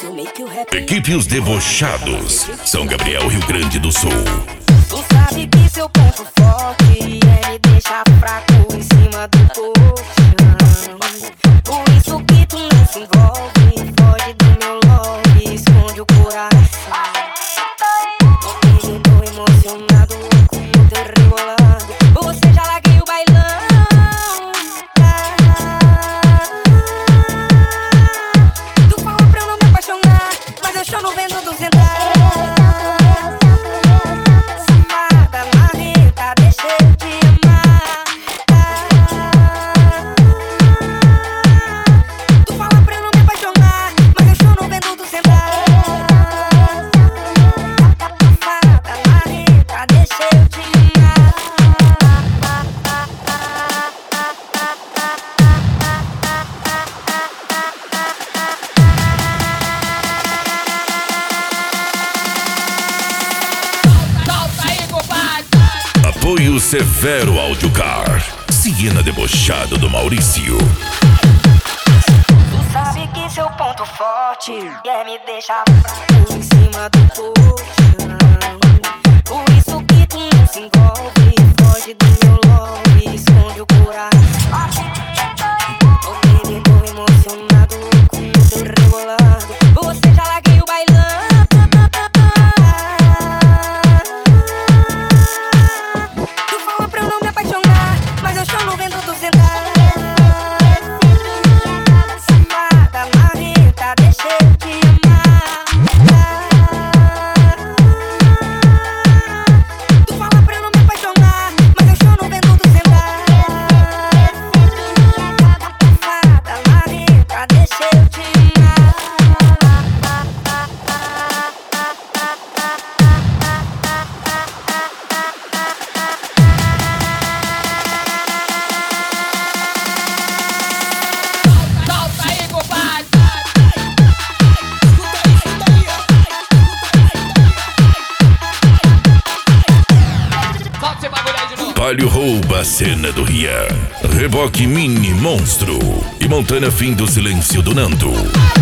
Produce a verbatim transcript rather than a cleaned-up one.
Equipe Os Debochados, São Gabriel, Rio Grande do Sul. Tu sabe que seu ponto forte é me deixar fraco em cima do colchão. Por isso que tu não se envolve, foge do meu love, esconde o coração. Eu tô emocionado com o teu rebolado. Você já larguei o bailão. Tu fala pra eu não me apaixonar, mas eu choro vendo dos entrar. Apoio Severo Audiocar, Siena Debochado do Maurício. Tu sabe que seu ponto forte é me deixar fraco em cima do colchão. Por isso que tu não se envolve, foge do meu love, esconde o coração. Ô baby, tô emocionado com o teu rebolado. Você já larguei o bailão. Palio rouba a cena do Rian, Reboque Mini Monstro e Montana Fim do Silêncio do Nando.